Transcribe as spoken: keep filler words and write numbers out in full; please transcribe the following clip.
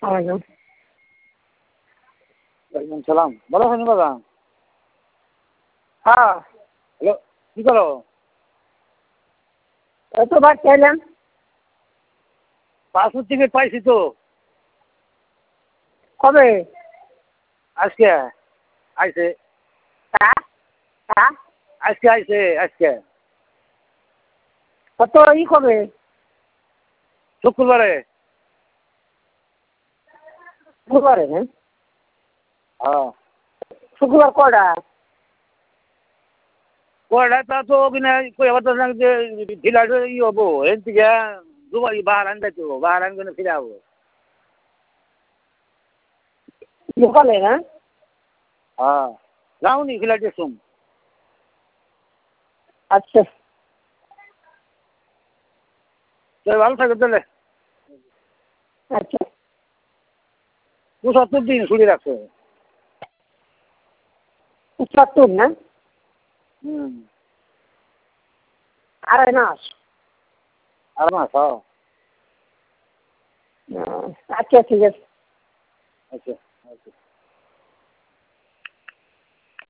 ওয়ালাইকুম ওয়ালাইকুম সালাম। ভালো আছেন বাবা? হ্যাঁ হ্যালো, কি করো? এই তো বাড়িতে এলাম। পাসপোর্ট টিকিট পাইছি তো কবে? আজকে আইছে। হ্যাঁ হ্যাঁ আজকে আইছে আজকে কত ই কবে? শুক্রবারে। শুক্রবারে হ্যাঁ হ্যাঁ শুক্রবার কটা? কয়টা তা তো কিনা কই আবার তো যে ফিলার ই হবো এর থেকে দুবাই বাহারান যাইতে হবো, বাহারান করে ফিরে যাবো। সকালে না? হ্যাঁ যাওনি ফিলাইটের সুম। আচ্ছা ভালো থাকে তাহলে। আচ্ছা পঁচাত্তর দিন ছুটি রাখছে। পঁচাত্তর না? হুম আড়াই মাস। আর মাস। হ্যাঁ আচ্ছা ঠিক আছে। আচ্ছা আচ্ছা।